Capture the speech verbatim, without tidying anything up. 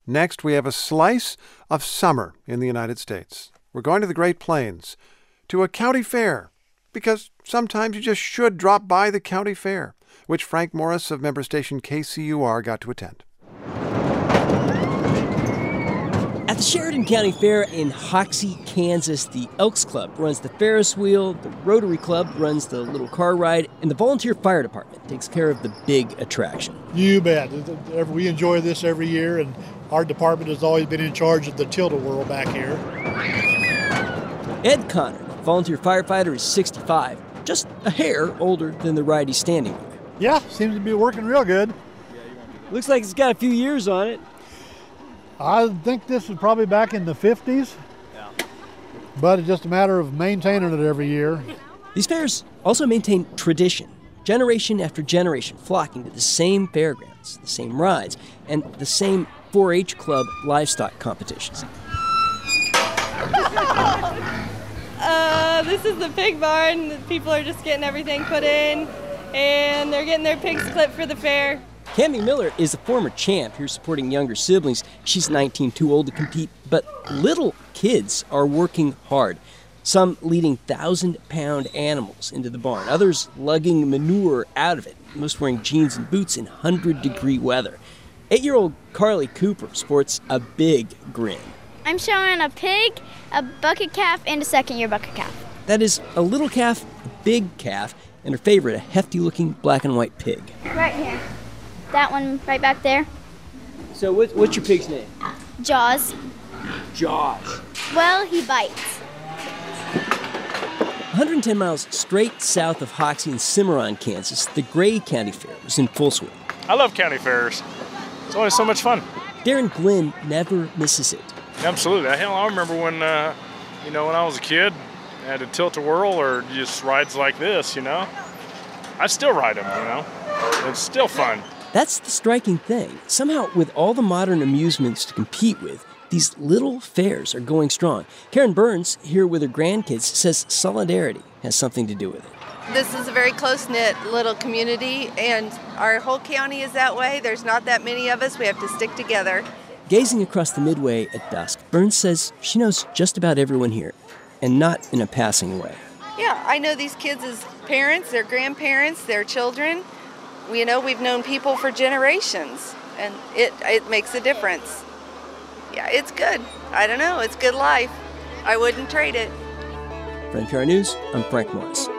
Next, we have a slice of summer in the United States. We're going to the Great Plains, to a county fair, because sometimes you just should drop by the county fair, which Frank Morris of member station K C U R got to attend. At the Sheridan County Fair in Hoxie, Kansas, the Elks Club runs the Ferris wheel, the Rotary Club runs the little car ride, and the Volunteer Fire Department takes care of the big attraction. You bet. We enjoy this every year, and our department has always been in charge of the Tilt-A-Whirl back here. Ed Connor, volunteer firefighter, is sixty-five, just a hair older than the ride he's standing with. Yeah, seems to be working real good. Looks like it's got a few years on it. I think this was probably back in the fifties, yeah. But it's just a matter of maintaining it every year. These fairs also maintain tradition, generation after generation flocking to the same fairgrounds, the same rides, and the same four H club livestock competitions. Uh, this is the pig barn. The people are just getting everything put in, and they're getting their pigs clipped for the fair. Cami Miller is a former champ here supporting younger siblings. She's nineteen, too old to compete, but little kids are working hard. Some leading thousand-pound animals into the barn, others lugging manure out of it, most wearing jeans and boots in hundred-degree weather. Eight-year-old Carly Cooper sports a big grin. I'm showing a pig, a bucket calf, and a second-year bucket calf. That is a little calf, a big calf, and her favorite, a hefty-looking black and white pig. Right here. That one right back there. So what, what's your pig's name? Jaws. Jaws. Well, he bites. one hundred ten miles straight south of Hoxie in Cimarron, Kansas, the Gray County Fair was in full swing. I love county fairs. It's always so much fun. Darren Glynn never misses it. Absolutely. Hell, I remember when, uh, you know, when I was a kid, I had a Tilt-A-Whirl or just rides like this, you know. I still ride them, you know. It's still fun. That's the striking thing. Somehow, with all the modern amusements to compete with, these little fairs are going strong. Karen Burns, here with her grandkids, says solidarity has something to do with it. This is a very close-knit little community, and our whole county is that way. There's not that many of us. We have to stick together. Gazing across the Midway at dusk, Burns says she knows just about everyone here, and not in a passing way. Yeah, I know these kids as parents, their grandparents, their children. You know, we've known people for generations, and it it makes a difference. Yeah, it's good. I don't know. It's good life. I wouldn't trade it. For N P R News, I'm Frank Morris.